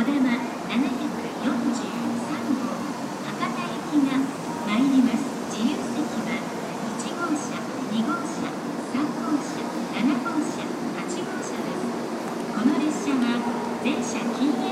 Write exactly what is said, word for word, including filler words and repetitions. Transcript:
こだまななひゃくよんじゅうさんごう博多行きが参ります。自由席はいちごうしゃ、にごうしゃ、さんごうしゃ、ななごうしゃ、はちごうしゃです。この列車は全車禁煙